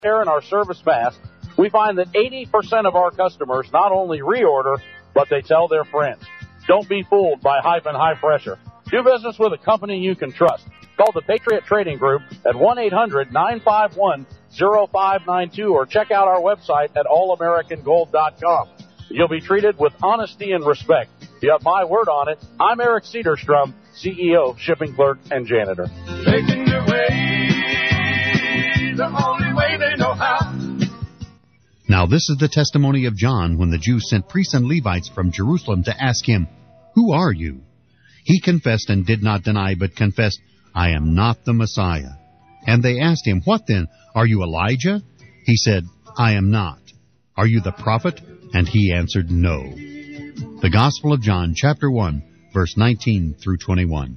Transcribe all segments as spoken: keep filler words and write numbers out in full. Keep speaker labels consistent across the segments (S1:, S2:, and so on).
S1: and our service fast, we find that eighty percent of our customers not only reorder, but they tell their friends. Don't be fooled by hype and high pressure. Do business with a company you can trust. Call the Patriot Trading Group at one eight hundred nine five one oh five nine two or check out our website at all american gold dot com. You'll be treated with honesty and respect. You have my word on it. I'm Eric Cedarstrom, C E O of Shipping Clerk and Janitor.
S2: Taking your way, the only way they know how.
S3: Now this is the testimony of John when the Jews sent priests and Levites from Jerusalem to ask him, "Who are you?" He confessed and did not deny, but confessed, "I am not the Messiah." And they asked him, "What then? Are you Elijah?" He said, "I am not." "Are you the prophet?" And he answered, "No." The Gospel of John, chapter one, verse nineteen through twenty-one.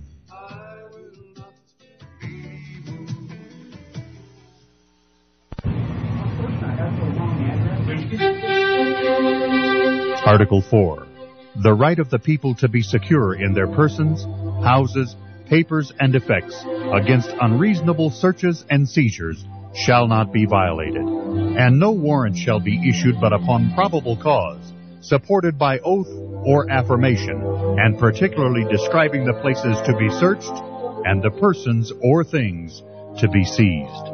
S3: Article four. The right of the people to be secure in their persons, houses, papers, and effects against unreasonable searches and seizures shall not be violated, and no warrant shall be issued but upon probable cause, supported by oath or affirmation, and particularly describing the places to be searched and the persons or things to be seized.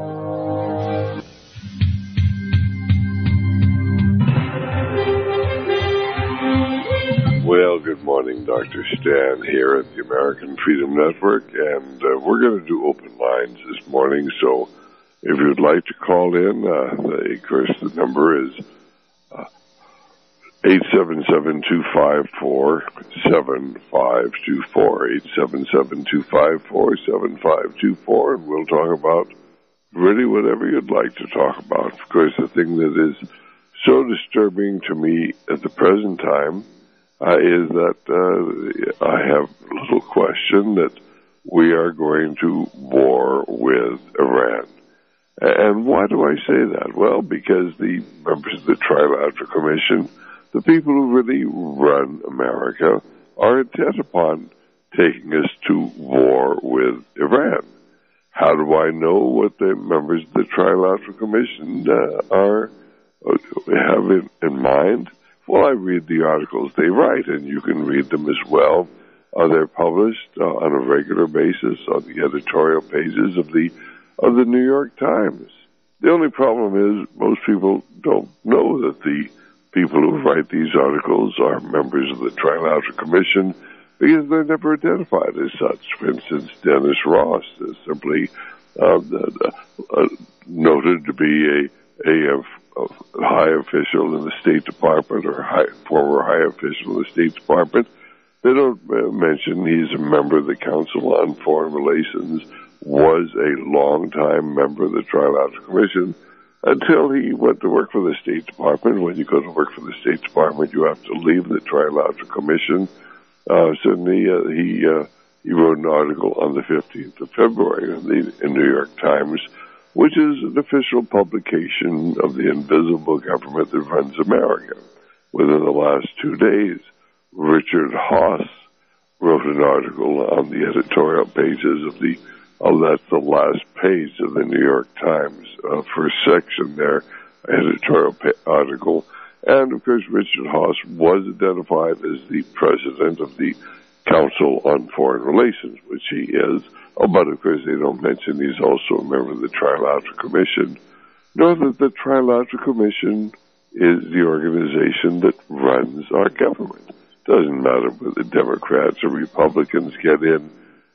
S4: Well, good morning, Doctor Stan here at the American Freedom Network, and uh, we're going to do open lines this morning, so if you'd like to call in, uh, the, of course, the number is uh, eight seven seven, two five four, seven five two four, eight seven seven, two five four, seven five two four, and we'll talk about really whatever you'd like to talk about. Of course, the thing that is so disturbing to me at the present time Uh, is that uh, I have little question that we are going to war with Iran. And why do I say that? Well, because the members of the Trilateral Commission, the people who really run America, are intent upon taking us to war with Iran. How do I know what the members of the Trilateral Commission uh, are have in, in mind? Well, I read the articles they write, and you can read them as well. Uh, they're published uh, on a regular basis on the editorial pages of the of the New York Times. The only problem is most people don't know that the people who write these articles are members of the Trilateral Commission because they're never identified as such. For instance, Dennis Ross is simply uh, uh, noted to be a a, a a high official in the State Department or high, former high official in the State Department. They don't uh, mention he's a member of the Council on Foreign Relations, was a long-time member of the Trilateral Commission until he went to work for the State Department. When you go to work for the State Department, you have to leave the Trilateral Commission. Uh, certainly, uh, he uh, he wrote an article on the fifteenth of February in the in New York Times, which is an official publication of the invisible government that runs America. Within the last two days, Richard Haass wrote an article on the editorial pages of the, oh, that's the last page of the New York Times, uh, first section there, editorial pa- article. And, of course, Richard Haass was identified as the president of the Council on Foreign Relations, which he is. Oh, but of course they don't mention he's also a member of the Trilateral Commission. Know that the Trilateral Commission is the organization that runs our government. Doesn't matter whether Democrats or Republicans get in,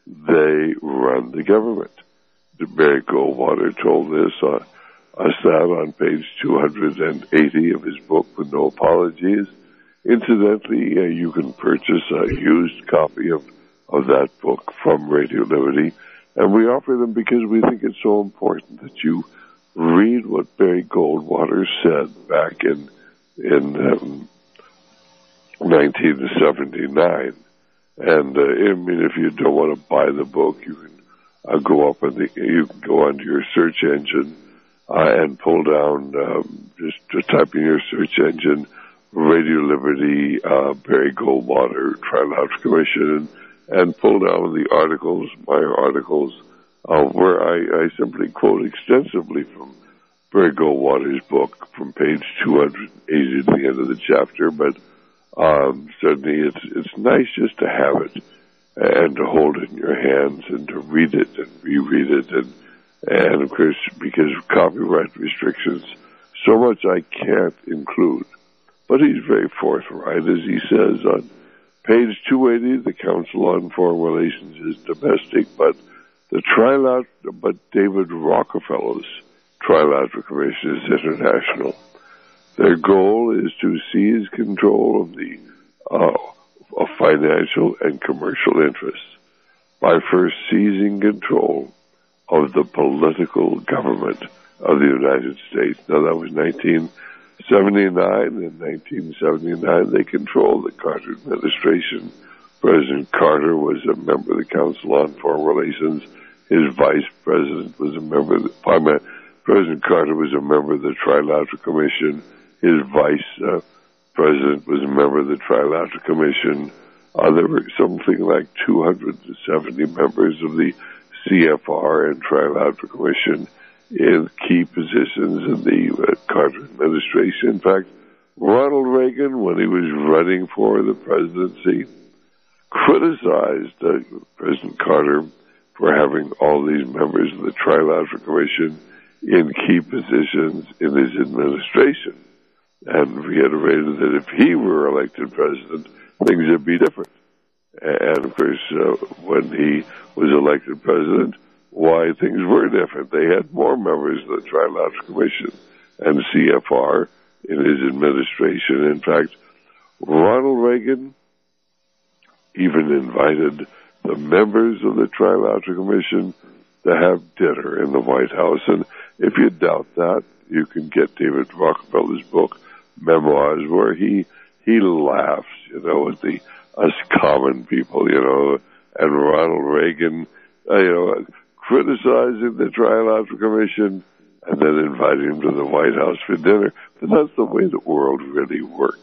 S4: they run the government. Barry Goldwater told this, uh, us that on page two hundred eighty of his book, With No Apologies. Incidentally, uh, you can purchase a used copy of of that book from Radio Liberty, and we offer them because we think it's so important that you read what Barry Goldwater said back in in um, nineteen seventy-nine. And uh, I mean, if you don't want to buy the book, you can uh, go up and you can go onto your search engine uh, and pull down um, just to type in your search engine Radio Liberty, uh, Barry Goldwater, Trilateral Commission, and pull down the articles, my articles, uh, where I, I simply quote extensively from Barry Goldwater's book from page two hundred eighty to the end of the chapter, but um, certainly it's it's nice just to have it and to hold it in your hands and to read it and reread it, and and of course, because of copyright restrictions, so much I can't include. But he's very forthright, as he says on page two eighty, the Council on Foreign Relations is domestic, but the trilateral, but David Rockefeller's Trilateral Commission is international. Their goal is to seize control of the uh, of financial and commercial interests by first seizing control of the political government of the United States. Now, that was nineteen seventy-nine. In nineteen seventy-nine, they controlled the Carter administration. President Carter was a member of the Council on Foreign Relations. His vice president was a member of the... President Carter was a member of the Trilateral Commission. His vice uh, president was a member of the Trilateral Commission. Uh, there were something like two hundred seventy members of the C F R and Trilateral Commission in key positions in the uh, Carter administration. In fact, Ronald Reagan, when he was running for the presidency, criticized uh, President Carter for having all these members of the Trilateral Commission in key positions in his administration, and reiterated that if he were elected president, things would be different. And of course, uh, when he was elected president, why things were different. They had more members of the Trilateral Commission and C F R in his administration. In fact, Ronald Reagan even invited the members of the Trilateral Commission to have dinner in the White House. And if you doubt that, you can get David Rockefeller's book, Memoirs, where he he laughs, you know, at the us common people, you know, and Ronald Reagan, uh, you know, criticizing the Trilateral Commission and then inviting him to the White House for dinner. But that's the way the world really works.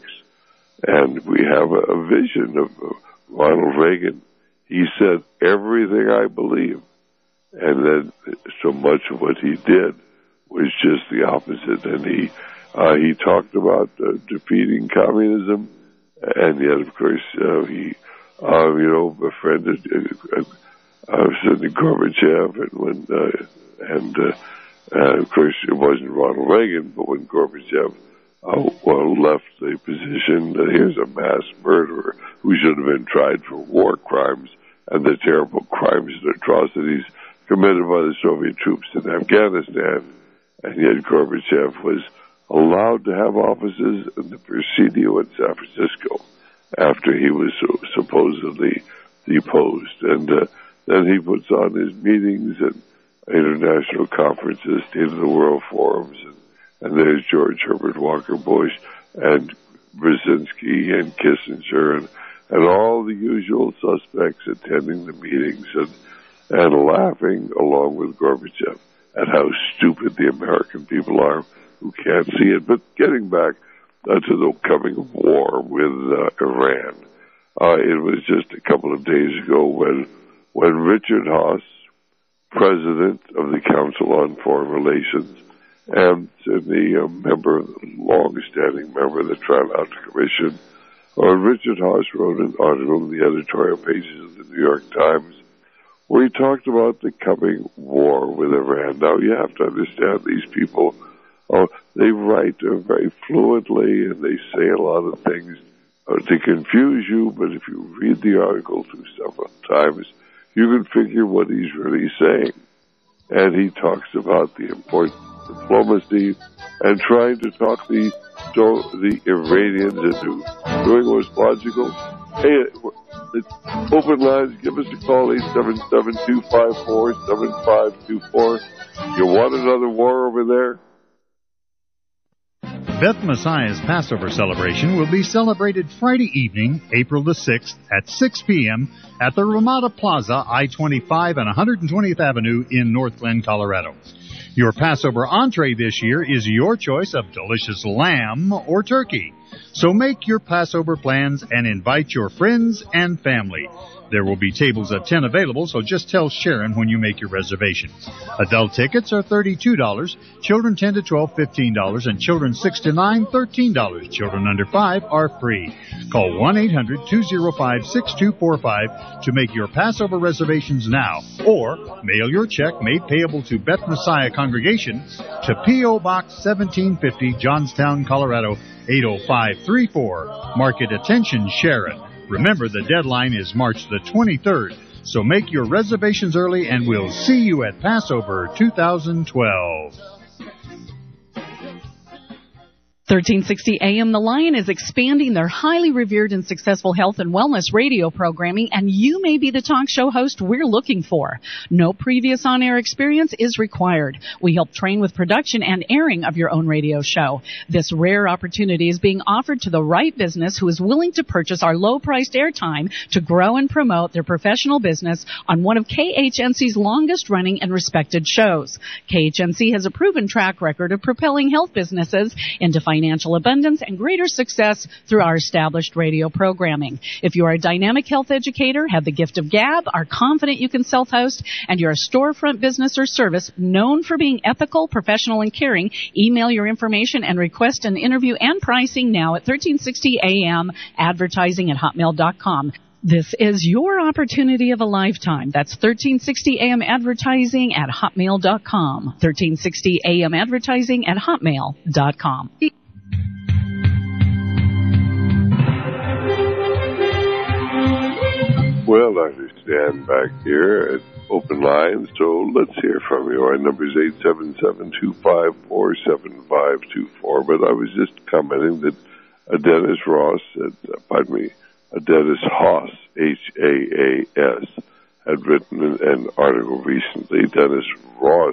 S4: And we have a, a vision of uh, Ronald Reagan. He said everything I believe, and then so much of what he did was just the opposite. And he uh, he talked about uh, defeating communism, and yet, of course, uh, he uh, you know befriended uh, uh, Sidney Gorbachev, and when uh, and uh, uh, of course it wasn't Ronald Reagan, but when Gorbachev uh, well left the position, uh, here's a mass murderer who should have been tried for war crimes and the terrible crimes and atrocities committed by the Soviet troops in Afghanistan. And yet Gorbachev was allowed to have offices in the Presidio in San Francisco after he was so supposedly deposed. And uh, then he puts on his meetings and international conferences, State of the World forums, and, and there's George Herbert Walker Bush and Brzezinski and Kissinger and, and all the usual suspects attending the meetings and, and laughing along with Gorbachev at how stupid the American people are who can't see it. But getting back uh, to the coming war with uh, Iran, uh, it was just a couple of days ago when when Richard Haass, president of the Council on Foreign Relations, and certainly a member, long-standing member of the Trilateral Commission, uh, Richard Haass wrote an article in the editorial pages of the New York Times where he talked about the coming war with Iran. Now, you have to understand these people, oh, they write uh, very fluently, and they say a lot of things uh, to confuse you, but if you read the article through several times, you can figure what he's really saying. And he talks about the importance of diplomacy and trying to talk the, the Iranians into doing what's logical. Hey, it's open lines. Give us a call, eight seven seven, two five four, seven five two four. You want another war over there?
S3: Beth Messiah's Passover celebration will be celebrated Friday evening, April the sixth at six p.m. at the Ramada Plaza, I twenty-five and one hundred twentieth Avenue in North Glen, Colorado. Your Passover entree this year is your choice of delicious lamb or turkey. So make your Passover plans and invite your friends and family. There will be tables of ten available, so just tell Sharon when you make your reservations. Adult tickets are thirty-two dollars, children ten to twelve, fifteen dollars, and children six to nine, thirteen dollars. Children under five are free. Call one eight hundred, two oh five, six two four five to make your Passover reservations now, or mail your check made payable to Beth Messiah Congregation to P O. Box seventeen fifty, Johnstown, Colorado, eight oh five three four. Market attention, Sharon. Remember, the deadline is March the twenty-third, so make your reservations early and we'll see you at Passover two thousand twelve.
S5: thirteen sixty A M The Lion is expanding their highly revered and successful health and wellness radio programming, and you may be the talk show host we're looking for. No previous on-air experience is required. We help train with production and airing of your own radio show. This rare opportunity is being offered to the right business who is willing to purchase our low-priced airtime to grow and promote their professional business on one of K H N C's longest-running and respected shows. K H N C has a proven track record of propelling health businesses into financial financial abundance and greater success through our established radio programming. If you are a dynamic health educator, have the gift of gab, are confident you can self-host, and you're a storefront business or service known for being ethical, professional, and caring, email your information and request an interview and pricing now at thirteen sixty A M advertising at hotmail dot com. This is your opportunity of a lifetime. That's thirteen sixty A M advertising at hotmail dot com. thirteen sixty A M advertising at hotmail dot com.
S4: Well, I stand back here at Open Lines, so let's hear from you. Our number is eight seven seven, two five four, seven five two four. But I was just commenting that uh, Dennis Ross, had, uh, pardon me, uh, Dennis Haas, H A A S, had written an, an article recently. Dennis Ross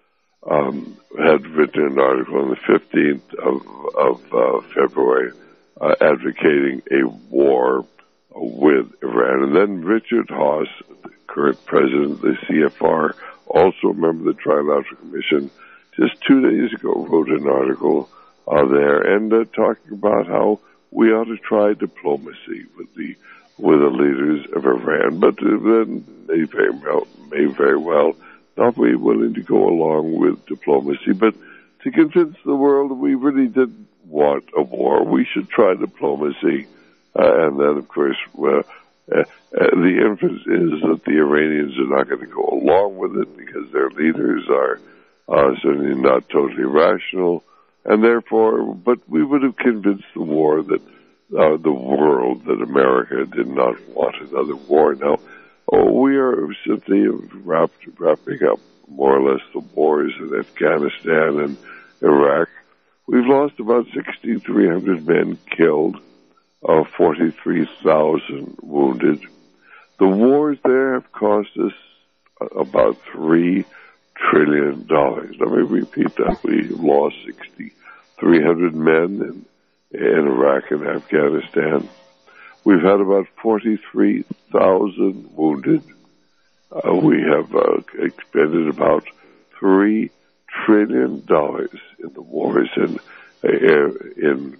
S4: um, had written an article on the fifteenth of, of uh, February uh, advocating a war with Iran. And then Richard Haas, the current president of the C F R, also a member of the Trilateral Commission, just two days ago wrote an article uh, there and uh, talking about how we ought to try diplomacy with the with the leaders of Iran, but uh, then they very well may very well not be willing to go along with diplomacy, but to convince the world that we really didn't want a war. We should try diplomacy. Uh, and then, of course, uh, uh, uh, the inference is that the Iranians are not going to go along with it because their leaders are uh, certainly not totally rational, and therefore, but we would have convinced the war that uh, the world, that America did not want another war. Now, oh, we are simply wrapped, wrapping up more or less the wars in Afghanistan and Iraq. We've lost about six thousand three hundred men killed. Of forty-three thousand wounded. The wars there have cost us about three trillion dollars. Let me repeat that. We lost six thousand three hundred men in, in Iraq and Afghanistan. We've had about forty-three thousand wounded. Uh, we have uh, expended about three trillion dollars in the wars in, uh, in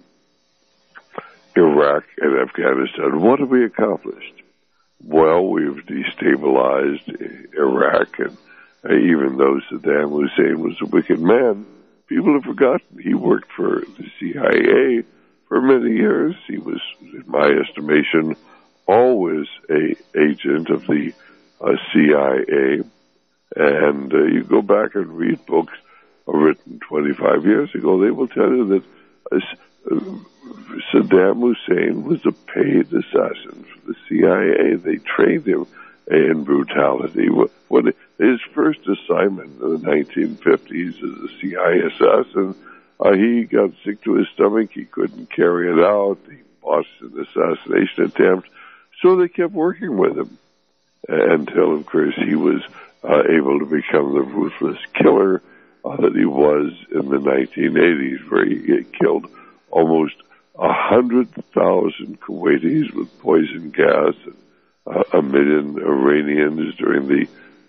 S4: Iraq and Afghanistan. What have we accomplished? Well, we've destabilized Iraq, and uh, even though Saddam Hussein was a wicked man, people have forgotten he worked for the C I A for many years. He was, in my estimation, always a agent of the uh, C I A. And uh, you go back and read books written twenty-five years ago, they will tell you that uh, Saddam Hussein was a paid assassin for the C I A. They trained him in brutality. When his first assignment in the nineteen fifties as a C I A assassin, uh, he got sick to his stomach. He couldn't carry it out. He botched an assassination attempt. So they kept working with him until, of course, he was uh, able to become the ruthless killer uh, that he was in the nineteen eighties, where he killed almost a hundred thousand Kuwaitis with poison gas, and uh, a million Iranians during the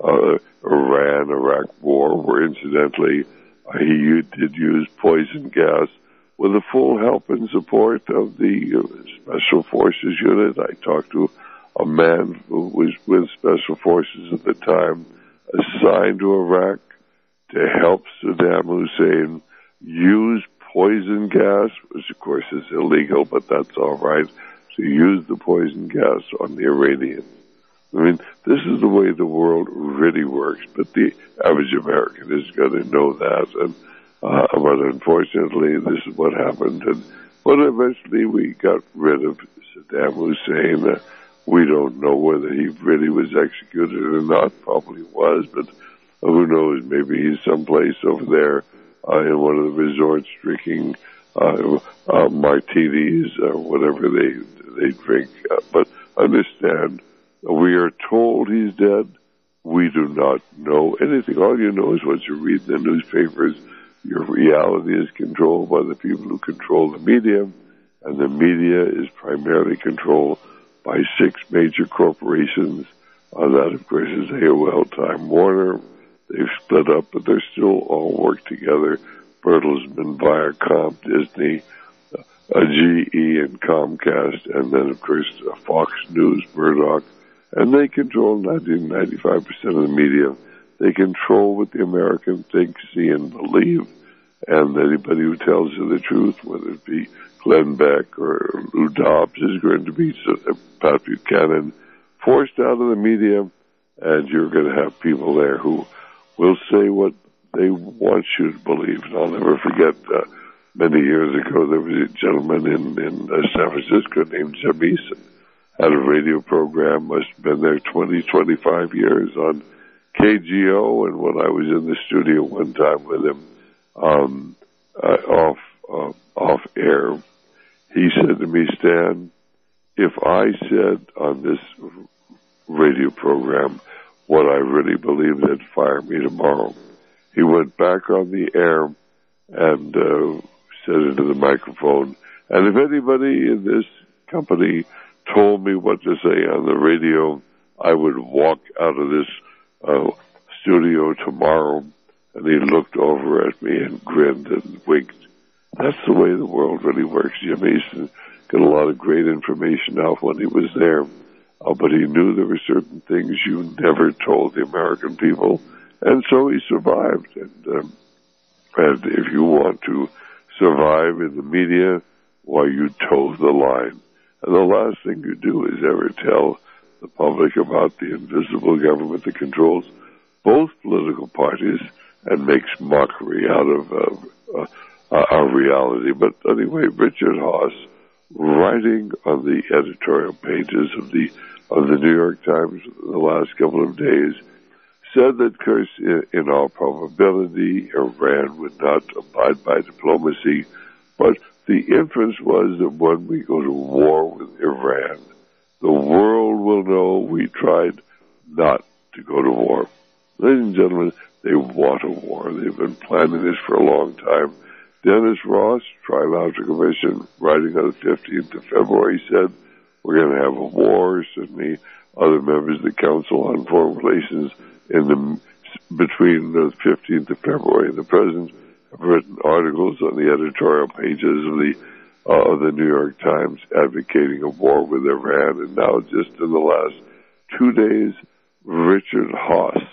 S4: uh, Iran-Iraq war, where incidentally uh, he did use poison gas with the full help and support of the uh, Special Forces unit. I talked to a man who was with Special Forces at the time, assigned to Iraq to help Saddam Hussein use poison gas, which of course is illegal, but that's all right, to use the poison gas on the Iranians. I mean, this is the way the world really works, but the average American is going to know that. And uh, but unfortunately, this is what happened. And but eventually, we got rid of Saddam Hussein. Uh, we don't know whether he really was executed or not. Probably was, but who knows? Maybe he's someplace over there uh, in one of the resorts drinking uh, uh, martinis or whatever they they drink. Uh, but understand. We are told he's dead. We do not know anything. All you know is what you read in the newspapers. Your reality is controlled by the people who control the media, and the media is primarily controlled by six major corporations. Uh, that, of course, is A O L, Time Warner. They've split up, but they're still all work together. Bertelsmann, Viacom, Disney, uh, G E, and Comcast, and then, of course, uh, Fox News, Murdoch. And they control ninety, ninety-five percent of the media. They control what the Americans think, see, and believe. And anybody who tells you the truth, whether it be Glenn Beck or Lou Dobbs, is going to be Pat Buchanan, forced out of the media. And you're going to have people there who will say what they want you to believe. And I'll never forget, uh, many years ago, there was a gentleman in, in uh, San Francisco named Jim Eason. Had a radio program, must have been there twenty, twenty-five years on K G O, and when I was in the studio one time with him, um, uh, off, uh, off air, he said to me, Stan, if I said on this radio program what I really believe, they'd fire me tomorrow. He went back on the air and uh, said into the microphone, and if anybody in this company told me what to say on the radio, I would walk out of this uh, studio tomorrow. And he looked over at me and grinned and winked. That's the way the world really works. Jim Eason got a lot of great information out when he was there, uh, but he knew there were certain things you never told the American people, and so he survived. And, um, and if you want to survive in the media, why, you toe the line. And the last thing you do is ever tell the public about the invisible government that controls both political parties and makes mockery out of uh, uh, our reality. But anyway, Richard Haass, writing on the editorial pages of the of the New York Times the last couple of days, said that, of course, in, in all probability, Iran would not abide by diplomacy, but the inference was that when we go to war with Iran, the world will know we tried not to go to war. Ladies and gentlemen, they want a war. They've been planning this for a long time. Dennis Ross, Trilateral Commission, writing on the fifteenth of February, said, we're going to have a war. Certainly other members of the Council on Foreign Relations in the between the fifteenth of February and the present have written articles on the editorial pages of the uh, of the New York Times advocating a war with Iran. And now, just in the last two days, Richard Haass,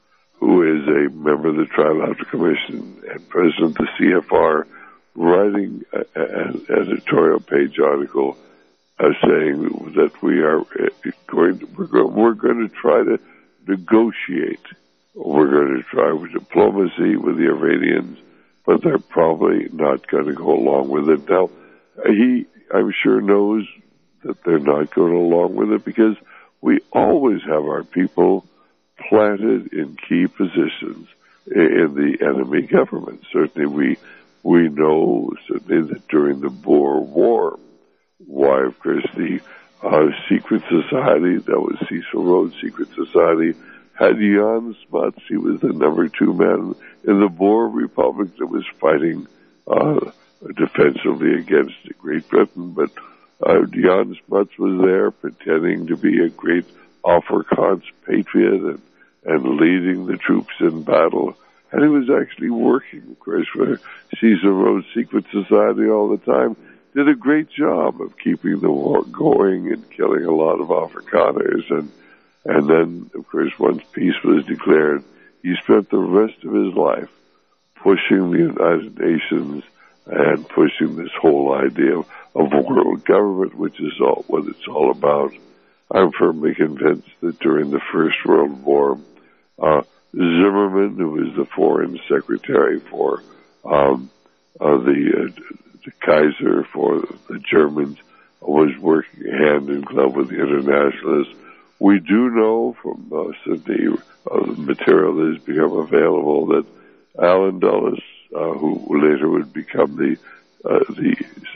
S4: who is a member of the Trilateral Commission and president of the C F R, writing an editorial page article uh, saying that we are going to, we're going, we're going to try to negotiate. We're going to try with diplomacy with the Iranians, but they're probably not going to go along with it. Now, he, I'm sure, knows that they're not going along with it because we always have our people planted in key positions in the enemy government. Certainly we we know certainly that during the Boer War, why, of course, the uh, secret society, that was Cecil Rhodes' secret society, had Jan Smuts. He was the number two man in the Boer Republic that was fighting uh, defensively against Great Britain. But uh, Jan Smuts was there pretending to be a great Afrikaans patriot and and leading the troops in battle. And he was actually working, of course, for Cecil Rhodes Secret Society all the time. Did a great job of keeping the war going and killing a lot of Afrikaners. And, and then, of course, once peace was declared, he spent the rest of his life pushing the United Nations and pushing this whole idea of, of a world government, which is all what it's all about. I'm firmly convinced that during the First World War, uh, Zimmerman, who was the foreign secretary for um, uh, the, uh, the Kaiser for the Germans, was working hand in glove with the internationalists. We do know from most of the, uh, the material that has become available that Alan Dulles, uh, who later would become the uh, the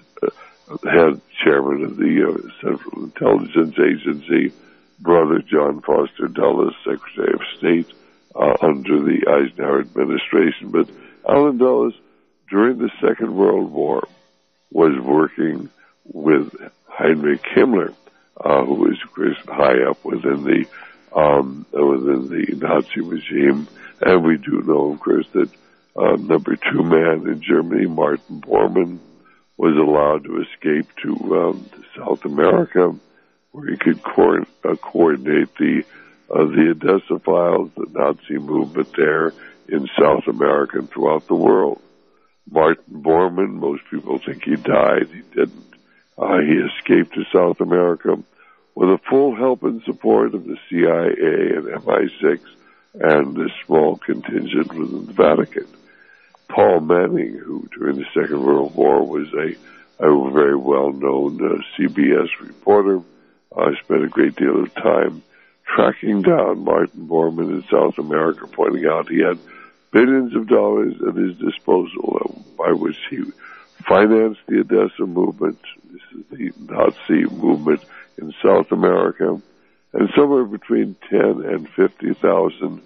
S4: uh, head chairman of the uh, Central Intelligence Agency, brother John Foster Dulles, Secretary of State uh, under the Eisenhower administration. But Alan Dulles, during the Second World War, was working with Heinrich Himmler, uh, who was, of course, high up within the um, within the Nazi regime. And we do know, of course, that uh, number two man in Germany, Martin Bormann, was allowed to escape to, um, to South America, where he could co- uh, coordinate the uh, the Odessa files, the Nazi movement there in South America and throughout the world. Martin Bormann, most people think he died. He didn't. Uh, he escaped to South America with the full help and support of the C I A and M I six and a small contingent within the Vatican. Paul Manning, who during the Second World War was a, a very well-known uh, C B S reporter, uh, spent a great deal of time tracking down Martin Bormann in South America, pointing out he had billions of dollars at his disposal uh, by which he financed the Odessa movement. This is the Nazi movement in South America. And somewhere between ten and fifty thousand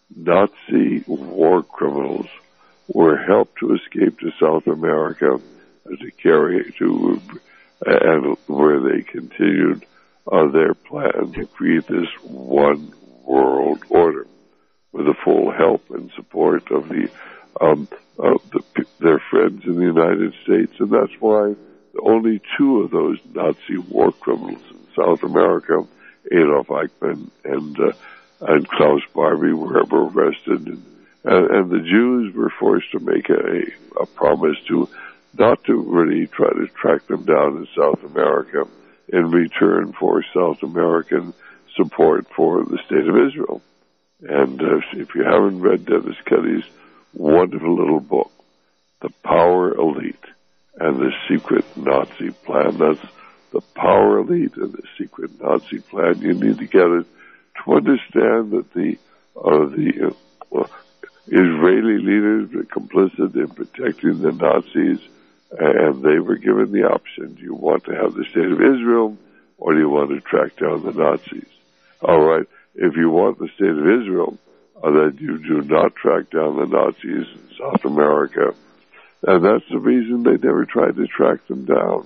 S4: Nazi war criminals were helped to escape to South America uh, to carry to, uh, and where they continued uh, their plan to create this one world order with the full help and support of the, um, of the their friends in the United States. And that's why only two of those Nazi war criminals in South America, Adolf Eichmann and uh, and Klaus Barbie, were ever arrested, and, and, and the Jews were forced to make a, a promise to not to really try to track them down in South America in return for South American support for the State of Israel. And uh, if you haven't read Dennis Cuddy's wonderful little book, The Power Elite and the Secret Nazi Plan, that's The Power Elite and the Secret Nazi Plan. You need to get it to understand that the uh, the uh, Israeli leaders were complicit in protecting the Nazis, and they were given the option: do you want to have the State of Israel, or do you want to track down the Nazis? All right, if you want the State of Israel, uh, then you do not track down the Nazis in South America, and that's the reason they never tried to track them down.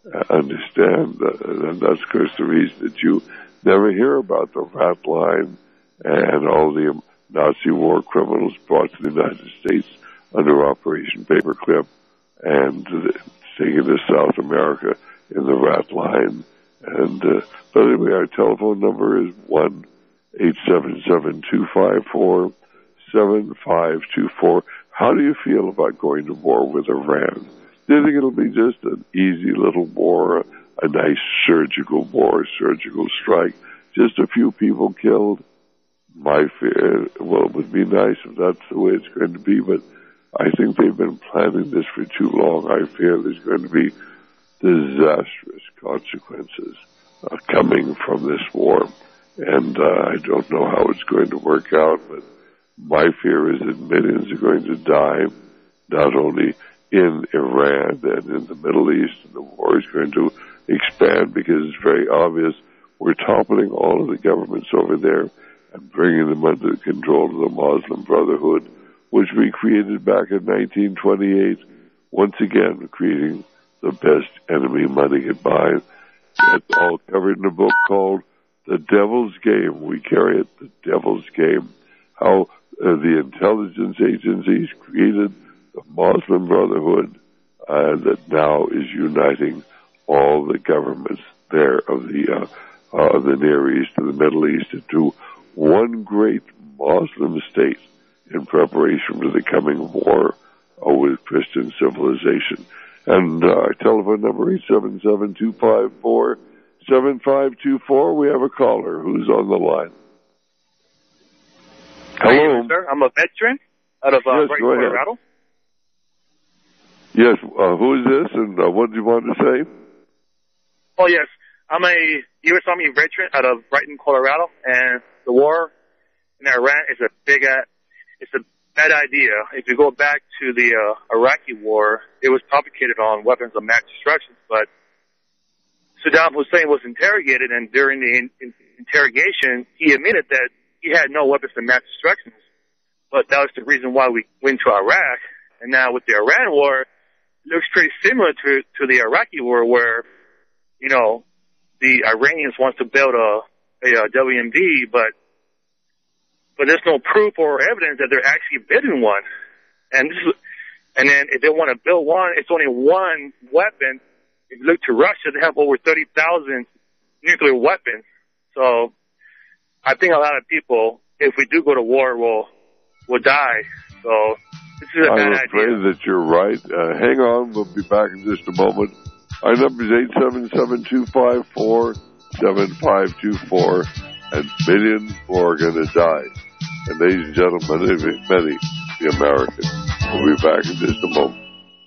S4: Understand, uh, and that's, of course, the reason that you never hear about the rat line and all the Nazi war criminals brought to the United States under Operation Paperclip and uh, taken to South America in the rat line. And uh, but anyway, our telephone number is one eight seven seven two five four seven five two four. How do you feel about going to war with Iran? Do you think it'll be just an easy little war, a nice surgical war, surgical strike, just a few people killed? My fear, well, it would be nice if that's the way it's going to be, but I think they've been planning this for too long. I fear there's going to be disastrous consequences uh, coming from this war, and uh, I don't know how it's going to work out, but my fear is that millions are going to die, not only in Iran and in the Middle East, and the war is going to expand because it's very obvious we're toppling all of the governments over there and bringing them under the control of the Muslim Brotherhood, which we created back in nineteen twenty-eight, once again creating the best enemy money could buy. It's all covered in a book called the devil's game. We carry it, the devil's game. How uh, the intelligence agencies created the Muslim Brotherhood uh, that now is uniting all the governments there of the uh, uh, of the Near East and the Middle East into one great Muslim state in preparation for the coming war uh, with Christian civilization. And uh, our telephone number is seven seven two five four seven five two four. We have a caller who's on the line. Hello,
S6: sir. I'm a veteran out of uh,
S4: yes,
S6: Brighton, Colorado.
S4: Yes, uh, who is this, and uh, what do you want to say?
S6: Oh, yes. I'm a U S Army veteran out of Brighton, Colorado, and the war in Iran is a big, uh, it's a bad idea. If you go back to the uh, Iraqi war, it was propagated on weapons of mass destruction, but Saddam Hussein was interrogated, and during the in- in- interrogation, he admitted that he had no weapons of mass destruction, but that was the reason why we went to Iraq. And now with the Iran war, it looks pretty similar to, to the Iraqi war, where, you know, the Iranians want to build a, a, a W M D, but but there's no proof or evidence that they're actually building one. And this is, and then if they want to build one, it's only one weapon. If you look to Russia, they have over thirty thousand nuclear weapons. So I think a lot of people, if we do go to war, will will die. So this is a bad idea.
S4: I'm afraid that you're right. Uh, hang on, we'll be back in just a moment. Our number is eight seven seven two five four seven five two four, and millions more are going to die. And ladies and gentlemen, many, the Americans. We'll be back in just a moment.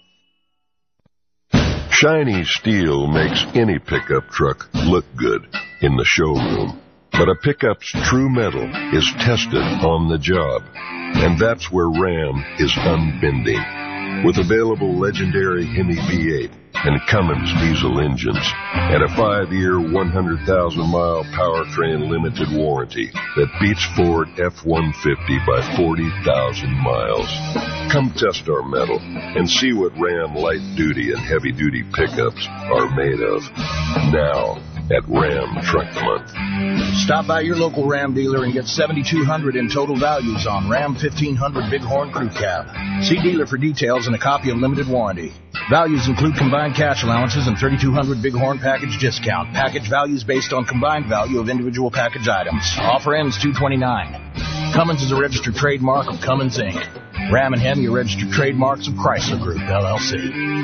S7: Shiny steel makes any pickup truck look good in the showroom. But a pickup's true metal is tested on the job. And that's where Ram is unbending. With available legendary Hemi V eight and Cummins diesel engines, and a five-year, one hundred thousand mile powertrain limited warranty that beats Ford F one fifty by forty thousand miles. Come test our metal and see what Ram light-duty and heavy-duty pickups are made of. Now at Ram Truck Month.
S8: Stop by your local Ram dealer and get seventy-two hundred dollars in total values on Ram fifteen hundred Bighorn Crew Cab. See dealer for details and a copy of limited warranty. Values include combined cash allowances and thirty-two hundred Bighorn package discount. Package values based on combined value of individual package items. Offer ends two twenty-nine. Cummins is a registered trademark of Cummins, Incorporated. Ram and Hemi are registered trademarks of Chrysler Group, L L C.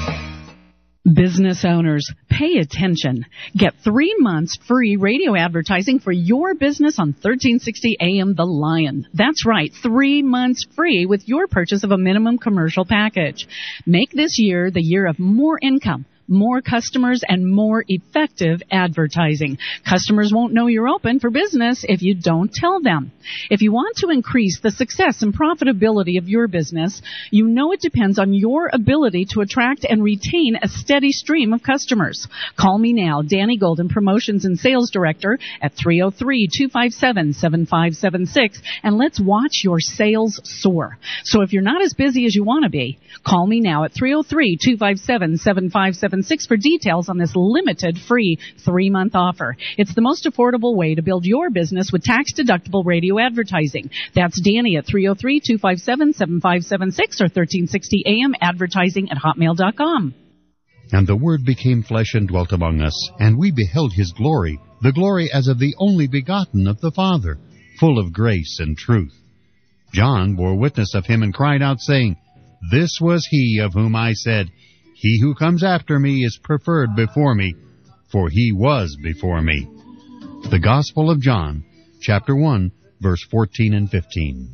S5: Business owners, pay attention. Get three months free radio advertising for your business on thirteen sixty A M The Lion. That's right, three months free with your purchase of a minimum commercial package. Make this year the year of more income, more customers, and more effective advertising. Customers won't know you're open for business if you don't tell them. If you want to increase the success and profitability of your business, you know it depends on your ability to attract and retain a steady stream of customers. Call me now, Danny Golden, Promotions and Sales Director, at three oh three, two five seven, seven five seven six, and let's watch your sales soar. So if you're not as busy as you want to be, call me now at three oh three, two five seven, seven five seven six for details on this limited free three-month offer. It's the most affordable way to build your business with tax-deductible radio advertising. That's Danny at three oh three, two five seven, seven five seven six or thirteen sixty A M advertising at hotmail dot com.
S3: And the Word became flesh and dwelt among us, and we beheld his glory, the glory as of the only begotten of the Father, full of grace and truth. John bore witness of him and cried out, saying, This was he of whom I said, He who comes after me is preferred before me, for he was before me. The Gospel of John, chapter one, verse fourteen and fifteen.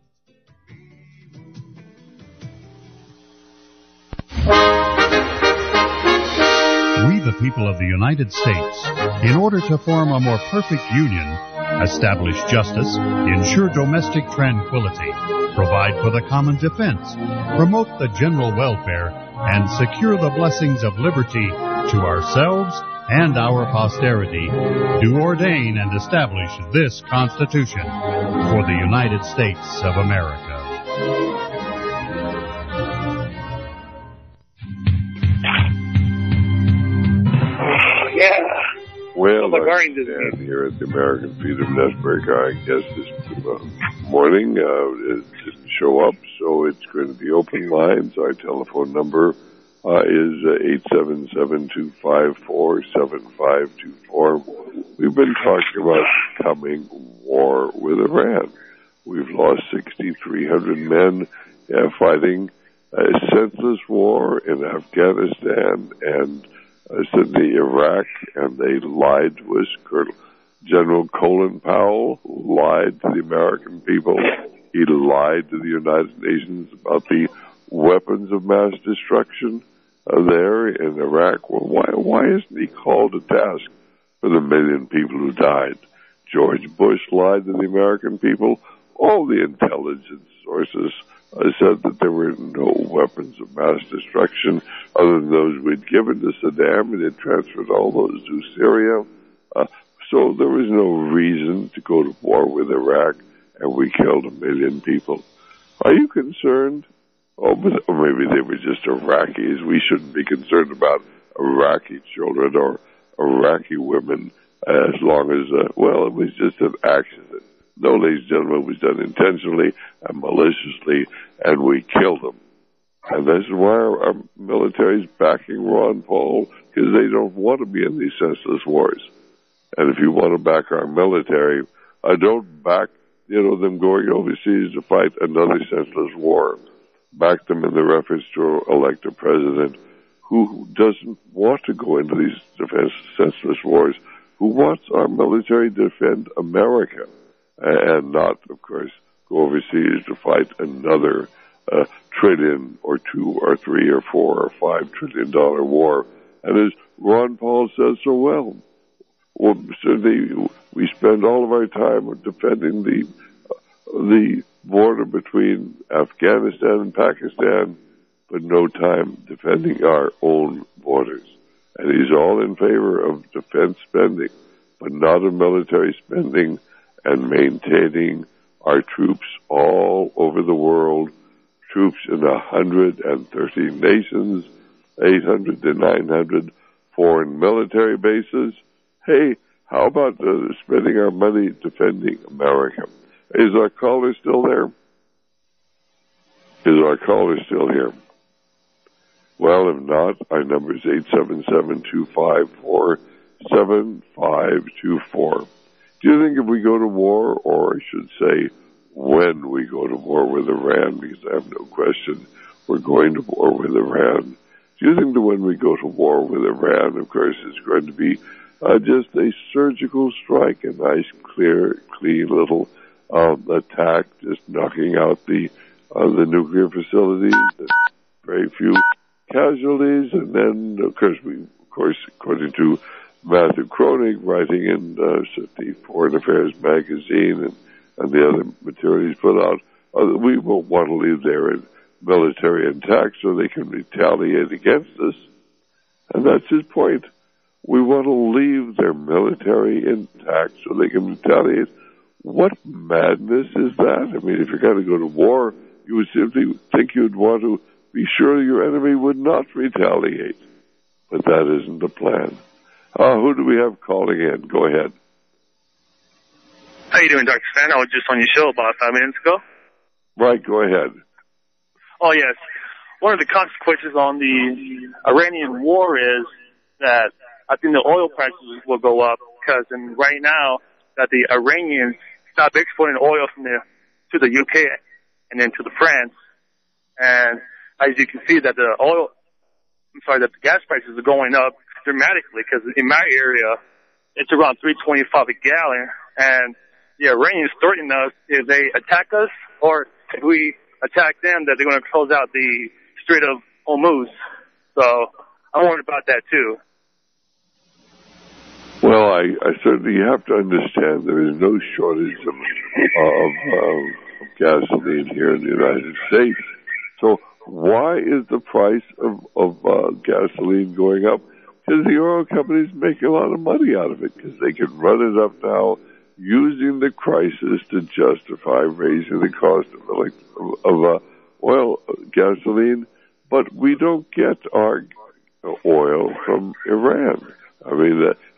S3: We, the people of the United States, in order to form a more perfect union, establish justice, ensure domestic tranquility, provide for the common defense, promote the general welfare, and secure the blessings of liberty to ourselves and our posterity, do ordain and establish this Constitution for the United States of America.
S4: Yeah. Well,
S6: regarding
S4: I'm
S6: this
S4: Stan here at the American Freedom Network. Our guest this uh, morning uh, it didn't show up, so it's going to be open lines. Our telephone number uh, is uh, eight seven seven, two five four, seven five two four. We've been talking about coming war with Iran. We've lost six thousand three hundred men uh, fighting a senseless war in Afghanistan and uh, in Iraq, and they lied to us. Colonel General Colin Powell lied to the American people. He lied to the United Nations about the weapons of mass destruction uh, there in Iraq. Well, why, why isn't he called to task for the million people who died? George Bush lied to the American people. All the intelligence sources uh, said that there were no weapons of mass destruction other than those we'd given to Saddam, and had transferred all those to Syria. Uh, so there was no reason to go to war with Iraq, and we killed a million people. Are you concerned? Oh, but, or maybe they were just Iraqis. We shouldn't be concerned about Iraqi children or Iraqi women as long as, uh, well, it was just an accident. No, ladies and gentlemen, it was done intentionally and maliciously, and we killed them. And this is why our, our military is backing Ron Paul, because they don't want to be in these senseless wars. And if you want to back our military, I don't back, you know, them going overseas to fight another senseless war. Back them in their efforts to elect a president who doesn't want to go into these defense senseless wars, who wants our military to defend America and not, of course, go overseas to fight another uh, trillion or two or three or four or five trillion dollar war. And as Ron Paul says so well, well certainly we spend all of our time defending the uh, the border between Afghanistan and Pakistan, but no time defending our own borders. And he's all in favor of defense spending, but not of military spending and maintaining our troops all over the world, troops in one hundred thirty nations, eight hundred to nine hundred foreign military bases. Hey, how about uh, spending our money defending America? Is our caller still there? Is our caller still here? Well, if not, our number is eight seven seven, two five four, seven five two four. Do you think if we go to war, or I should say when we go to war with Iran, because I have no question we're going to war with Iran, do you think that when we go to war with Iran, of course, it's going to be uh, just a surgical strike, a nice, clear, clean little um, attack, just knocking out the uh, the nuclear facilities, and very few casualties, and then, of course, we, of course, according to Matthew Kronig, writing in uh, the Foreign Affairs magazine and, and the other material he's put out, uh, we won't want to leave their military intact so they can retaliate against us. And that's his point. We want to leave their military intact so they can retaliate. What madness is that? I mean, if you're going to go to war, you would simply think you'd want to be sure your enemy would not retaliate. But that isn't the plan. Uh, who do we have calling in? Go ahead.
S6: How you doing, Doctor Stan? I was just on your show about five minutes ago.
S4: Right, go ahead.
S6: Oh, yes. One of the consequences on the Iranian war is that I think the oil prices will go up, because in right now that the Iranians stop exporting oil from the, to the U K and then to the France, and as you can see that the oil, I'm sorry, that the gas prices are going up dramatically, because in my area, it's around three twenty-five a gallon, and the Iranians threaten us if they attack us, or if we attack them, that they're going to close out the Strait of Hormuz. So I'm worried about that too.
S4: Well, I, I certainly have to understand there is no shortage of, of, uh, of gasoline here in the United States. So why is the price of, of uh, gasoline going up? Because the oil companies make a lot of money out of it, because they can run it up now using the crisis to justify raising the cost of, like, of uh, oil, uh, gasoline. But we don't get our oil from Iran. I mean, uh,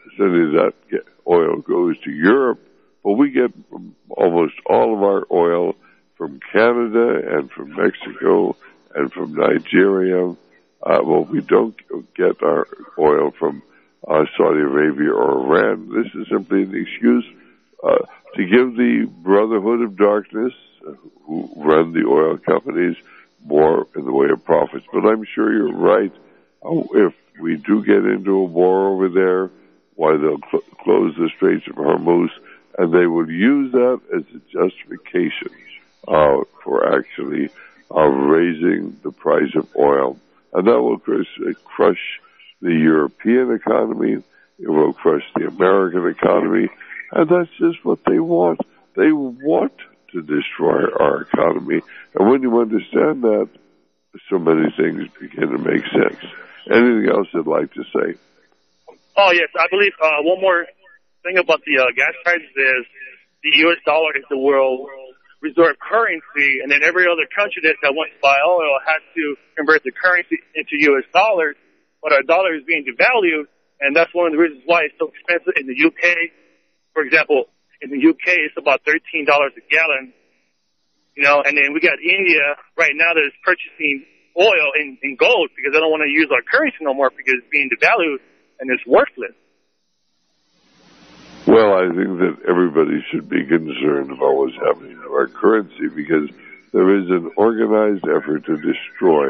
S4: percentage of that get, oil goes to Europe, but we get almost all of our oil from Canada and from Mexico and from Nigeria. Uh, well, we don't get our oil from uh, Saudi Arabia or Iran. This is simply an excuse uh, to give the Brotherhood of Darkness, uh, who run the oil companies, more in the way of profits. But I'm sure you're right. Uh, if we do get into a war over there, why they'll cl- close the Straits of Hormuz, and they will use that as a justification uh, for actually uh, raising the price of oil. And that will crush, uh, crush the European economy. It will crush the American economy. And that's just what they want. They want to destroy our economy. And when you understand that, so many things begin to make sense. Anything else you'd like to say?
S6: Oh, yes. I believe uh, one more thing about the uh, gas prices is the U S dollar is the world reserve currency, and then every other country that, that wants to buy oil has to convert the currency into U S dollars, but our dollar is being devalued, and that's one of the reasons why it's so expensive in the U K. For example, in the U K, it's about thirteen dollars a gallon, you know, and then we got India right now that is purchasing oil in, in gold because they don't want to use our currency no more because it's being devalued and it's worthless.
S4: Well, I think that everybody should be concerned about what's happening to our currency because there is an organized effort to destroy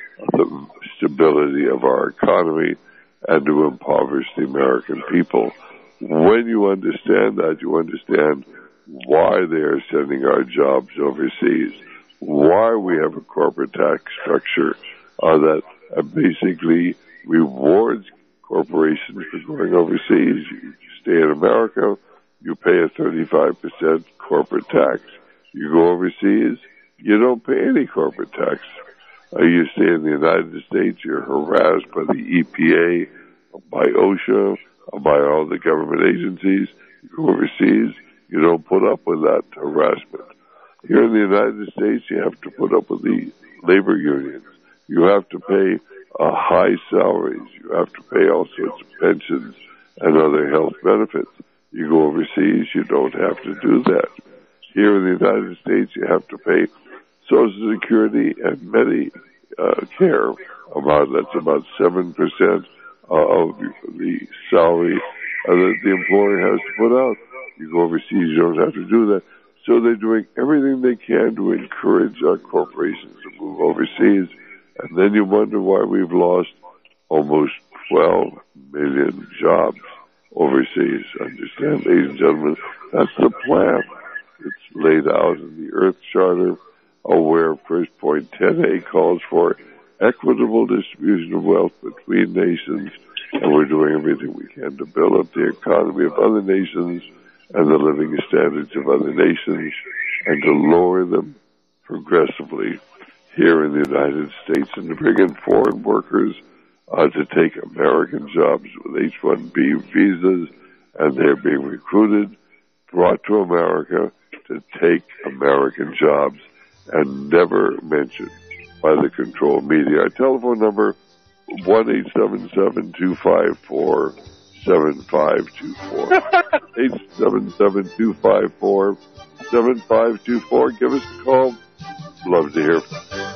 S4: the stability of our economy and to impoverish the American people. When you understand that, you understand why they are sending our jobs overseas, why we have a corporate tax structure uh, that uh, basically rewards corporations for going overseas. You stay in America, you pay a thirty-five percent corporate tax. You go overseas, you don't pay any corporate tax. Uh, you stay in the United States, you're harassed by the E P A, by OSHA, by all the government agencies. You go overseas, you don't put up with that harassment. Here in the United States, you have to put up with the labor unions. You have to pay uh, high salaries. You have to pay all sorts of pensions and other health benefits. You go overseas, you don't have to do that. Here in the United States, you have to pay Social Security and Medicare. About that's about seven percent of the salary that the employer has to put out. You go overseas, you don't have to do that. So they're doing everything they can to encourage our corporations to move overseas. And then you wonder why we've lost almost twelve million jobs overseas. Understand, ladies and gentlemen, that's the plan. It's laid out in the Earth Charter, where First Point ten A calls for equitable distribution of wealth between nations, and we're doing everything we can to build up the economy of other nations and the living standards of other nations, and to lower them progressively here in the United States, and to bring in foreign workers uh, to take American jobs with H one B visas, and they're being recruited, brought to America to take American jobs, and never mentioned by the control media. Our telephone number, one eight seven seven, two five four, seven five two four. eight seven seven, two five four, seven five two four. Give us a call. Love to hear from you.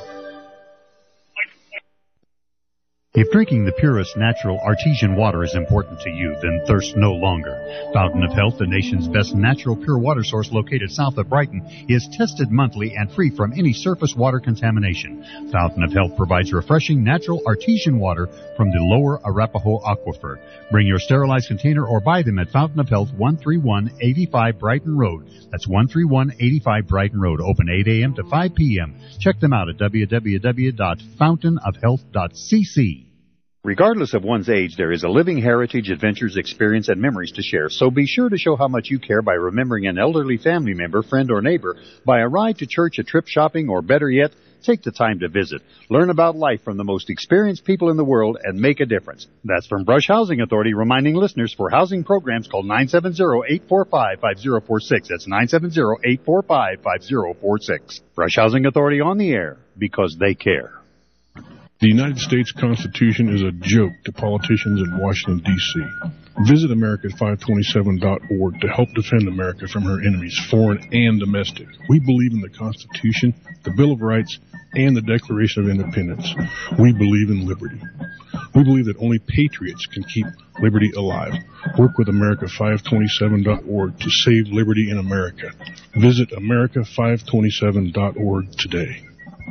S3: If drinking the purest natural artesian water is important to you, then thirst no longer. Fountain of Health, the nation's best natural pure water source located south of Brighton, is tested monthly and free from any surface water contamination. Fountain of Health provides refreshing natural artesian water from the lower Arapahoe Aquifer. Bring your sterilized container or buy them at Fountain of Health, one three one, eighty-five Brighton Road. That's one three one, eighty-five Brighton Road, open eight a.m. to five p.m. Check them out at w w w dot fountain of health dot c c. Regardless of one's age, there is a living heritage, adventures, experience, and memories to share. So be sure to show how much you care by remembering an elderly family member, friend, or neighbor by a ride to church, a trip shopping, or better yet, take the time to visit. Learn about life from the most experienced people in the world and make a difference. That's from Brush Housing Authority, reminding listeners for housing programs call nine seven zero, eight four five, five zero four six. That's nine seven zero, eight four five, five zero four six. Brush Housing Authority on the air because they care.
S9: The United States Constitution is a joke to politicians in Washington, D C Visit America five twenty-seven dot org to help defend America from her enemies, foreign and domestic. We believe in the Constitution, the Bill of Rights, and the Declaration of Independence. We believe in liberty. We believe that only patriots can keep liberty alive. Work with America five twenty-seven dot org to save liberty in America. Visit America five twenty-seven dot org today.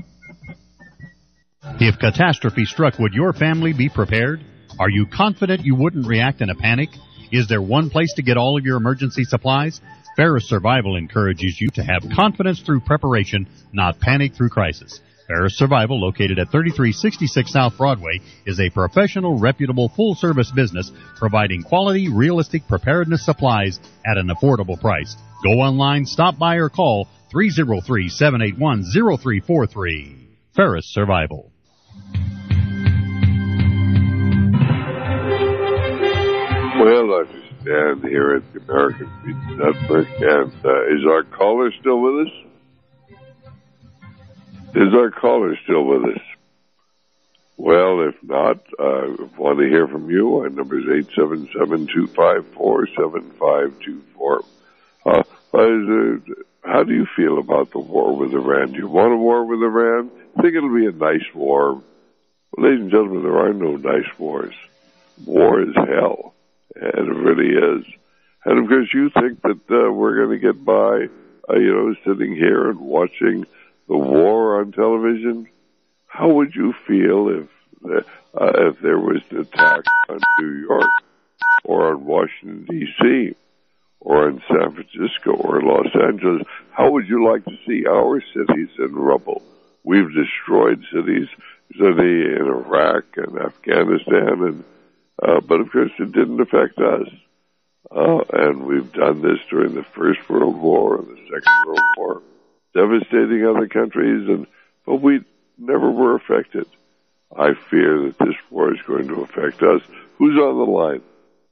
S3: If catastrophe struck, would your family be prepared? Are you confident you wouldn't react in a panic? Is there one place to get all of your emergency supplies? Ferris Survival encourages you to have confidence through preparation, not panic through crisis. Ferris Survival, located at thirty-three sixty-six South Broadway, is a professional, reputable, full-service business providing quality, realistic preparedness supplies at an affordable price. Go online, stop by, or call three oh three, seven eight one, oh three four three. Ferris Survival.
S4: Well, I stand here at the American Freedom Network, and uh, is our caller still with us? Is our caller still with us? Well, if not, I uh, want to hear from you. Our number is eight seven seven, two five four, seven five two four. Uh, uh, how do you feel about the war with Iran? Do you want a war with Iran? I think it'll be a nice war. Well, ladies and gentlemen, there are no nice wars. War is hell, and it really is. And of course, you think that uh, we're going to get by, uh, you know, sitting here and watching the war on television? How would you feel if uh, if there was an attack on New York or on Washington, D C, or in San Francisco or Los Angeles? How would you like to see our cities in rubble? We've destroyed cities, city in Iraq and Afghanistan, and uh, but of course it didn't affect us. Uh, and we've done this during the First World War and the Second World War, devastating other countries, and but we never were affected. I fear that this war is going to affect us. Who's on the line?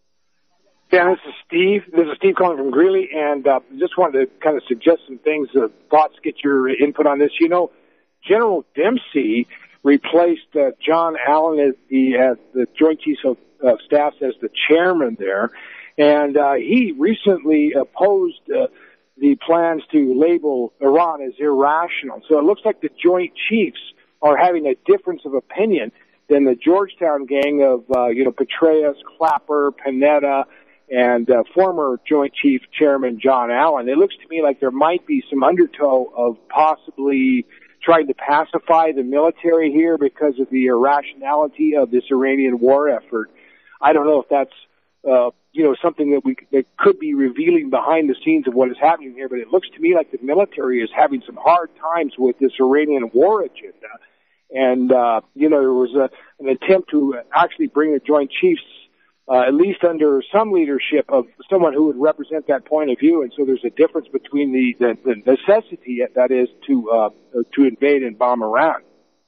S10: Yeah, this is Steve. This is Steve calling from Greeley, and uh, just wanted to kind of suggest some things, uh, thoughts, get your input on this. You know, General Dempsey replaced uh, John Allen as the as the Joint Chiefs of uh, Staff as the chairman there, and uh, he recently opposed uh, the plans to label Iran as irrational. So it looks like the Joint Chiefs are having a difference of opinion than the Georgetown gang of, uh, you know, Petraeus, Clapper, Panetta, and uh, former Joint Chief Chairman John Allen. It looks to me like there might be some undertow of possibly trying to pacify the military here because of the irrationality of this Iranian war effort. I don't know if that's, uh, you know, something that we that could be revealing behind the scenes of what is happening here, but it looks to me like the military is having some hard times with this Iranian war agenda. And, uh, you know, there was a, an attempt to actually bring the Joint Chiefs, uh, at least under some leadership of someone who would represent that point of view. And so there's a difference between the, the, the necessity, that is, to, uh, to invade and bomb Iran.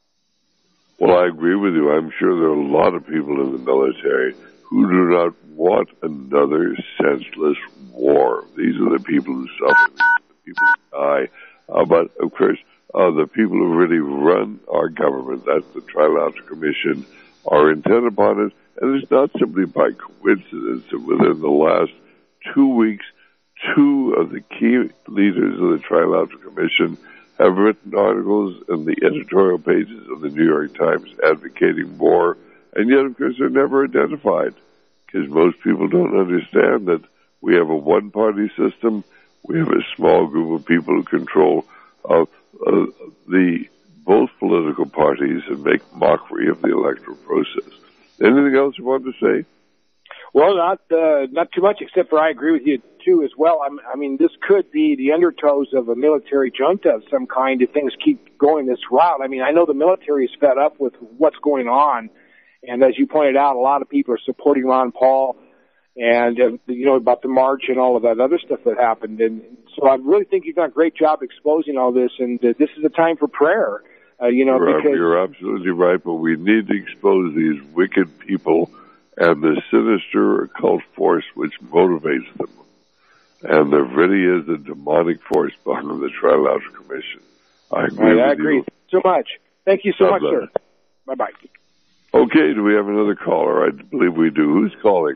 S4: Well, I agree with you. I'm sure there are a lot of people in the military who do not want another senseless war. These are the people who suffer, the people who die. Uh, but, of course, uh, the people who really run our government, that's the Trilateral Commission, are intent upon it. And it's not simply by coincidence that within the last two weeks, two of the key leaders of the Trilateral Commission have written articles in the editorial pages of the New York Times advocating war. And yet, of course, they're never identified, because most people don't understand that we have a one-party system. We have a small group of people who control uh, uh, the both political parties and make mockery of the electoral process. Anything else you want to say?
S10: Well, not uh, not too much, except for I agree with you, too, as well. I'm, I mean, this could be the undertows of a military junta of some kind if things keep going this route. I mean, I know the military is fed up with what's going on. And as you pointed out, a lot of people are supporting Ron Paul and, uh, you know, about the march and all of that other stuff that happened. And so I really think you've done a great job exposing all this. And uh, this is a time for prayer, uh, you know,
S4: you're,
S10: because...
S4: You're absolutely right, but we need to expose these wicked people and the sinister occult force which motivates them. And there really is a demonic force behind the Trilateral Commission. I agree
S10: right,
S4: with
S10: I agree
S4: you.
S10: so much. Thank you so
S4: God
S10: much,
S4: bless.
S10: sir. Bye-bye.
S4: Okay, do we have another caller? I believe we do. Who's calling?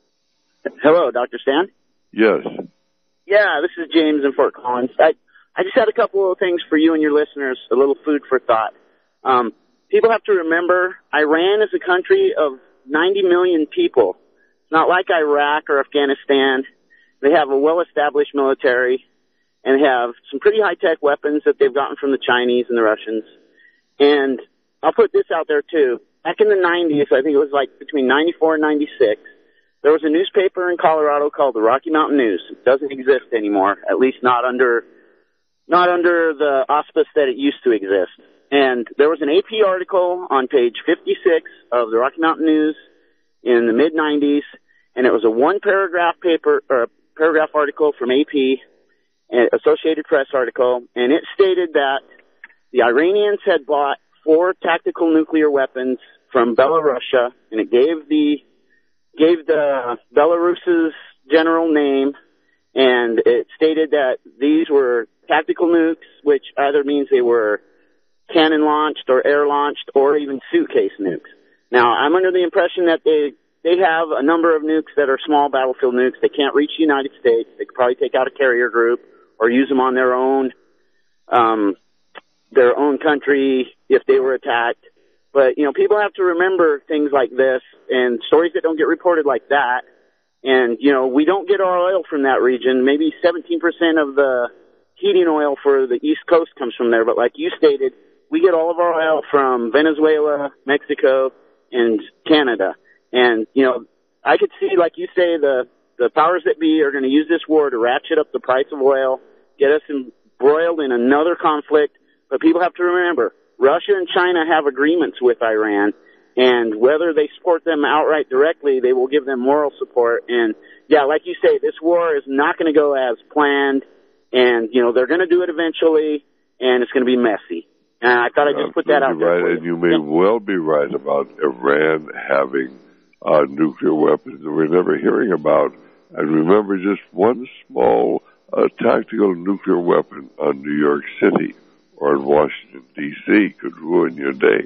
S11: Hello, Doctor Stan?
S4: Yes.
S11: Yeah, this is James in Fort Collins. I, I just had a couple of things for you and your listeners, a little food for thought. Um, people have to remember Iran is a country of ninety million people. It's not like Iraq or Afghanistan. They have a well-established military and have some pretty high-tech weapons that they've gotten from the Chinese and the Russians. And I'll put this out there, too. Back in the nineties, I think it was like between ninety-four and ninety-six, there was a newspaper in Colorado called the Rocky Mountain News. It doesn't exist anymore, at least not under not under the auspice that it used to exist. And there was an A P article on page fifty-six of the Rocky Mountain News in the mid nineties, and it was a one-paragraph paper or a paragraph article from A P, an Associated Press article, and it stated that the Iranians had bought four tactical nuclear weapons from Belarusia, and it gave the gave the Belarus's general name, and it stated that these were tactical nukes, which either means they were cannon-launched or air-launched or even suitcase nukes. Now, I'm under the impression that they they have a number of nukes that are small battlefield nukes. They can't reach the United States. They could probably take out a carrier group or use them on their own um, their own country if they were attacked. But, you know, people have to remember things like this and stories that don't get reported like that. And, you know, we don't get our oil from that region. Maybe seventeen percent of the heating oil for the East Coast comes from there. But like you stated, we get all of our oil from Venezuela, Mexico, and Canada. And, you know, I could see, like you say, the, the powers that be are going to use this war to ratchet up the price of oil, get us embroiled in another conflict. But people have to remember, Russia and China have agreements with Iran, and whether they support them outright directly, they will give them moral support. And, yeah, like you say, this war is not going to go as planned, and, you know, they're going to do it eventually, and it's going to be messy. And I thought I'd just put that out there.
S4: Right, and you may yeah. well be right about Iran having uh, nuclear weapons that we're never hearing about. And remember, just one small uh, tactical nuclear weapon on New York City or in Washington, D C could ruin your day.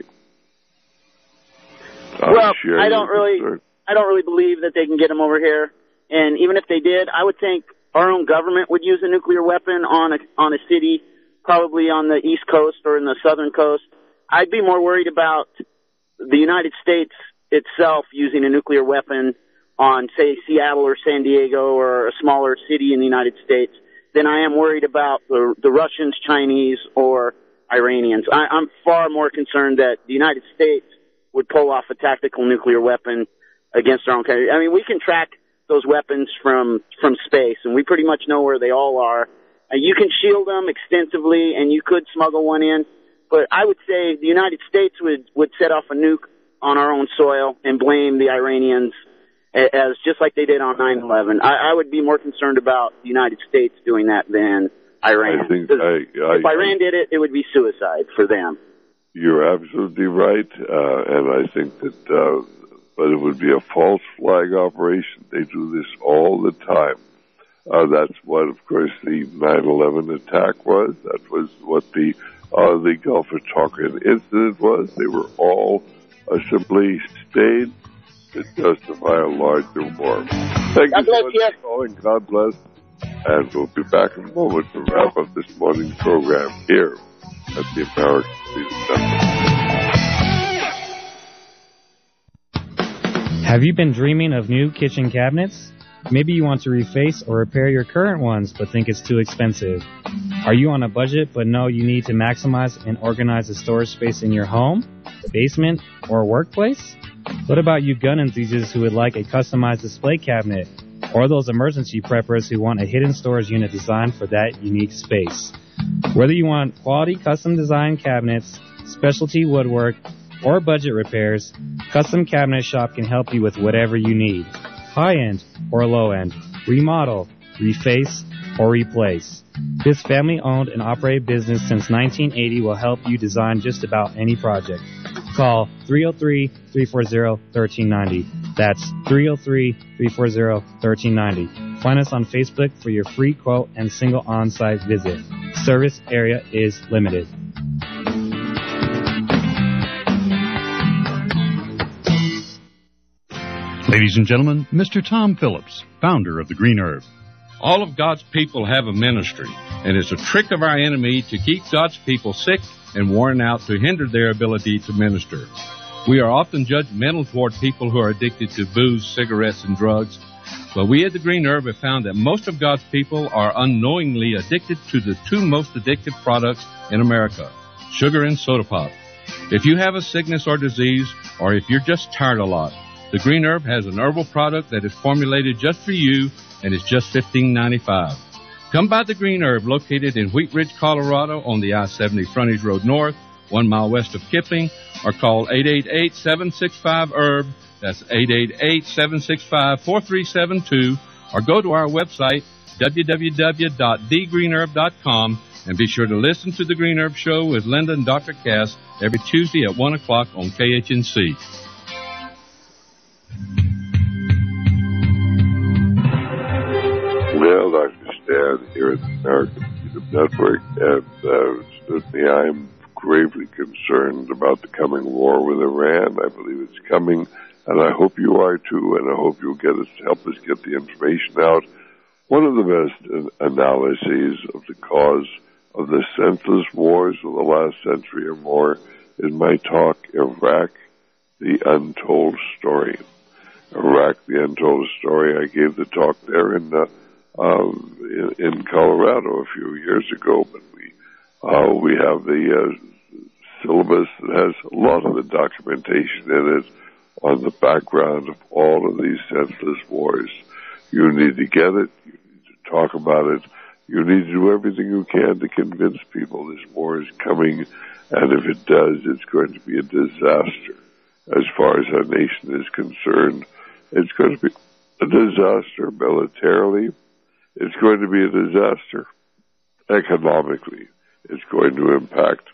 S4: I'm
S11: well, I don't really, concern. I don't really believe that they can get them over here. And even if they did, I would think our own government would use a nuclear weapon on a on a city, probably on the East Coast or in the Southern Coast. I'd be more worried about the United States itself using a nuclear weapon on, say, Seattle or San Diego or a smaller city in the United States than I am worried about the, the Russians, Chinese, or Iranians. I, I'm far more concerned that the United States would pull off a tactical nuclear weapon against our own country. I mean, we can track those weapons from, from space, and we pretty much know where they all are. Uh, you can shield them extensively, and you could smuggle one in, but I would say the United States would, would set off a nuke on our own soil and blame the Iranians as just like they did on nine eleven. I, I would be more concerned about the United States doing that than Iran.
S4: I think I, I,
S11: if Iran did it, it would be suicide for them.
S4: You're absolutely right, uh, and I think that, uh, but it would be a false flag operation. They do this all the time. Uh, that's what, of course, the nine eleven attack was. That was what the uh, the Gulf of Tonkin incident was. They were all uh, simply staged to justify a larger war. Thank
S11: God
S4: you so
S11: bless
S4: much
S11: you.
S4: for calling. God bless. And we'll be back in a moment to wrap up this morning's program here at the American Freedom Network.
S12: Have you been dreaming of new kitchen cabinets? Maybe you want to reface or repair your current ones but think it's too expensive. Are you on a budget but know you need to maximize and organize the storage space in your home, basement, or workplace? What about you gun enthusiasts who would like a customized display cabinet? Or those emergency preppers who want a hidden storage unit designed for that unique space? Whether you want quality custom design cabinets, specialty woodwork, or budget repairs, Custom Cabinet Shop can help you with whatever you need. High-end or low-end, remodel, reface, or replace. This family-owned and operated business since nineteen eighty will help you design just about any project. Call three oh three, three four zero, one three nine zero. That's three oh three, three four zero, one three nine zero. Find us on Facebook for your free quote and single on-site visit. Service area is limited.
S3: Ladies and gentlemen, Mister Tom Phillips, founder of the Green Herb.
S13: All of God's people have a ministry, and it's a trick of our enemy to keep God's people sick and worn out to hinder their ability to minister. We are often judgmental toward people who are addicted to booze, cigarettes, and drugs, but we at the Green Herb have found that most of God's people are unknowingly addicted to the two most addictive products in America, sugar and soda pop. If you have a sickness or disease, or if you're just tired a lot, the Green Herb has an herbal product that is formulated just for you, and it's just fifteen ninety-five. Come by the Green Herb, located in Wheat Ridge, Colorado, on the I seventy Frontage Road North, one mile west of Kipling, or call eight eight eight, seven six five, herb. That's eight eight eight, seven six five, four three seven two, or go to our website, w w w dot the green herb dot com, and be sure to listen to the Green Herb Show with Linda and Doctor Cass every Tuesday at one o'clock on K H N C.
S4: Well, Doctor Stan here at the American Freedom Network, and uh, certainly I'm gravely concerned about the coming war with Iran. I believe it's coming, and I hope you are too, and I hope you'll get us, help us get the information out. One of the best analyses of the cause of the senseless wars of the last century or more is my talk, Iraq, the Untold Story. Iraq, the Untold Story. I gave the talk there in uh, um, in, in Colorado a few years ago, but we uh, we have the uh, syllabus that has a lot of the documentation in it on the background of all of these senseless wars. You need to get it. You need to talk about it. You need to do everything you can to convince people this war is coming, and if it does, it's going to be a disaster. As far as our nation is concerned, it's going to be a disaster militarily. It's going to be a disaster economically. It's going to impact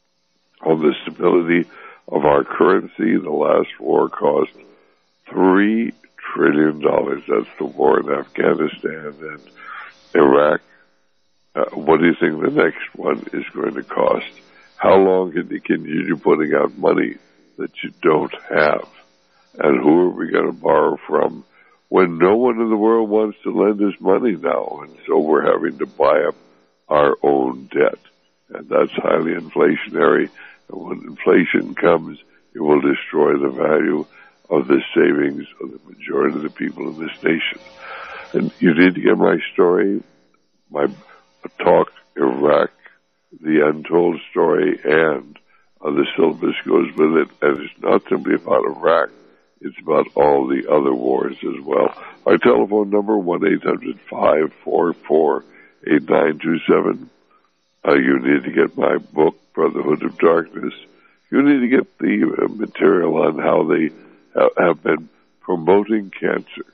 S4: on the stability of our currency. The last war cost three trillion dollars. That's the war in Afghanistan and Iraq. Uh, what do you think the next one is going to cost? How long can you continue putting out money that you don't have? And who are we going to borrow from when no one in the world wants to lend us money now? And so we're having to buy up our own debt. And that's highly inflationary. And when inflation comes, it will destroy the value of the savings of the majority of the people in this nation. And you need to get my story, my talk, Iraq, the Untold Story, and uh, the syllabus goes with it. And it's not simply about Iraq. It's about all the other wars as well. Our telephone number, one eight hundred, five four four, eight nine two seven. Uh, you need to get my book, Brotherhood of Darkness. You need to get the uh, material on how they ha- have been promoting cancer.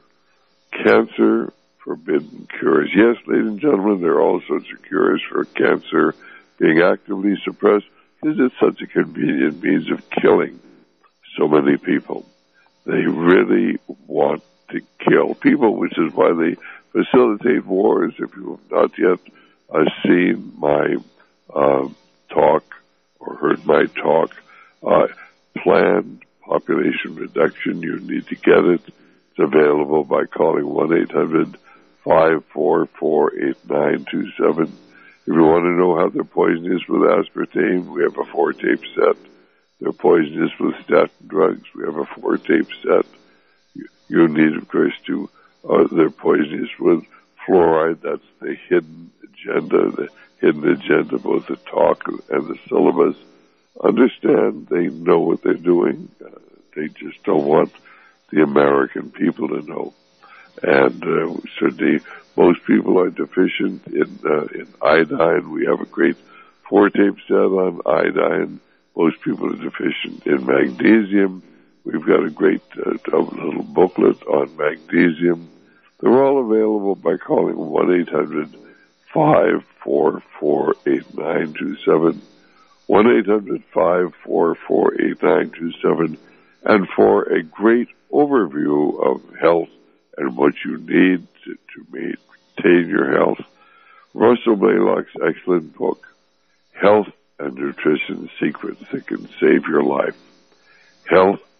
S4: Cancer forbidden cures. Yes, ladies and gentlemen, there are all sorts of cures for cancer being actively suppressed because it's such a convenient means of killing so many people. They really want to kill people, which is why they facilitate wars. If you have not yet uh, seen my uh, talk or heard my talk, uh, Planned Population Reduction, you need to get it. It's available by calling one eight hundred, five four four, eight nine two seven. If you want to know how they're poisonous with aspartame, we have a four-tape set. They're poisonous with statin drugs. We have a four-tape set. You, you need, of course, to, uh, they're poisonous with fluoride. That's the hidden agenda, the hidden agenda, both the talk and the syllabus. Understand, they know what they're doing. Uh, they just don't want the American people to know. And uh, certainly most people are deficient in, uh, in iodine. We have a great four-tape set on iodine. Most people are deficient in magnesium. We've got a great uh, little booklet on magnesium. They're all available by calling one eight hundred, five four four, eight nine two seven. one eight hundred, five four four, eight nine two seven. And for a great overview of health and what you need to, to maintain your health, Russell Blaylock's excellent book, Health and Nutrition Secrets That Can Save Your Life. Health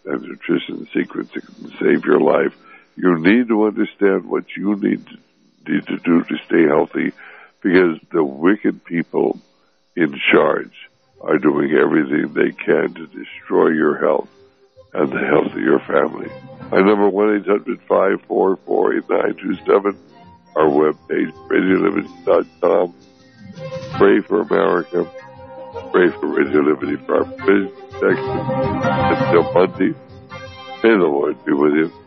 S4: and nutrition secrets that can save your life. You need to understand what you need to, need to do to stay healthy, because the wicked people in charge are doing everything they can to destroy your health and the health of your family. Our number one eight hundred five four four eight nine two seven. Our webpage, radio liberty dot com. Pray for America. Pray for Radio Liberty for our protection. Until Monday, may the Lord be with you.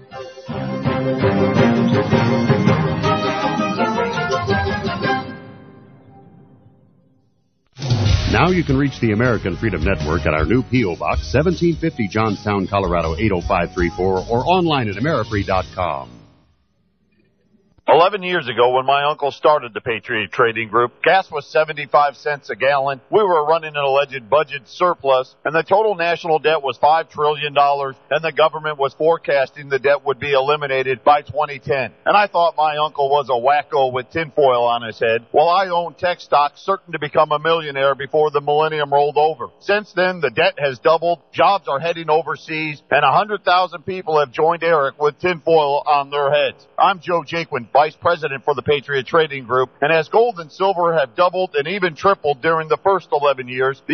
S14: Now you can reach the American Freedom Network at our new P O. Box, seventeen fifty Johnstown, Colorado eight oh five three four, or online at amerifree dot com.
S15: Eleven years ago, when my uncle started the Patriot Trading Group, gas was seventy-five cents a gallon. We were running an alleged budget surplus, and the total national debt was five trillion dollars, and the government was forecasting the debt would be eliminated by twenty ten. And I thought my uncle was a wacko with tinfoil on his head. Well, I owned tech stocks certain to become a millionaire before the millennium rolled over. Since then, the debt has doubled, jobs are heading overseas, and one hundred thousand people have joined Eric with tinfoil on their heads. I'm Joe Jaquin, Vice President for the Patriot Trading Group, and as gold and silver have doubled and even tripled during the first eleven years, the